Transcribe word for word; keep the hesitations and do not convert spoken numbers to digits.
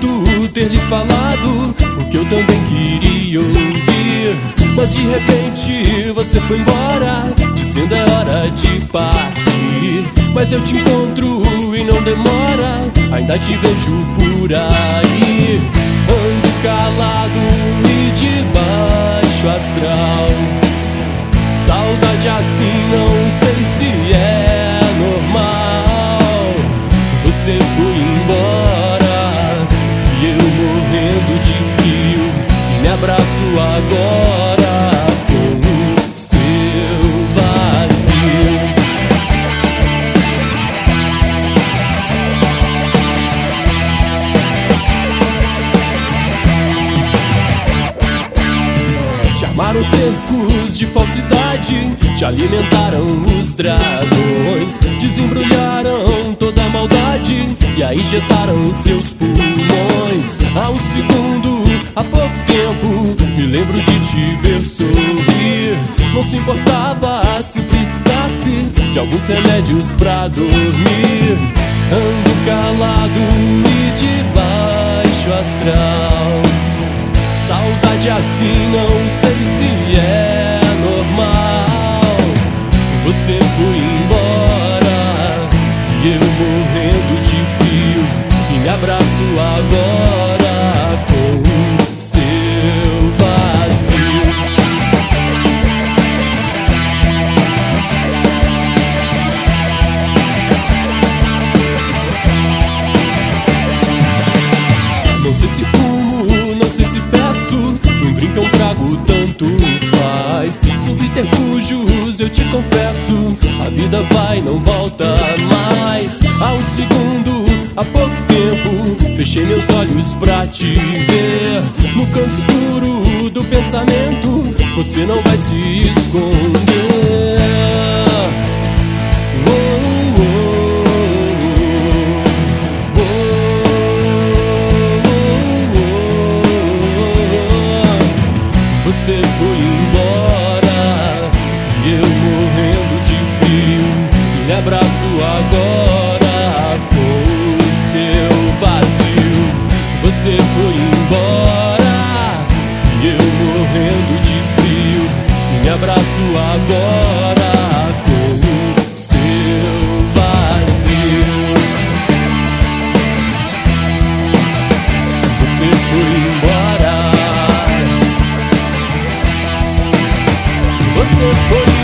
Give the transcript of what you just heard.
muito ter lhe falado o que eu também queria ouvir, mas de repente você foi embora, dizendo é hora de partir. Mas eu te encontro e não demora, ainda te vejo por aí. Ando calado e de baixo astral, saudade assim não sei se é normal. Você foi embora e eu morrendo de frio, e me abraço agora com o seu vazio. Te armaram cercos de falsidade, te alimentaram os dragões, desembrulharam toda a maldade e aí injetaram seus pulmões. Há um segundo, há pouco tempo, me lembro de te ver sorrir. Não se importava se precisasse de alguns remédios pra dormir. Ando calado e de baixo astral, saudade assim não sei se é normal. Você foi embora e eu morrendo de frio, e me abraço agora com o seu vazio. Não sei se fumo, não sei se peço um drink ou um trago, tanto faz. Subterfúgios eu te confesso, a vida vai, não volta mais. Há um segundo, há pouco tempo, fechei meus olhos pra te ver. No canto escuro do pensamento, você não vai se esconder. Oh, oh, oh, oh. Você foi embora e eu morrendo de frio, e me abraço agora com o seu vazio. Você foi embora e eu morrendo de frio, e me abraço agora com o seu vazio. Você foi embora, você foi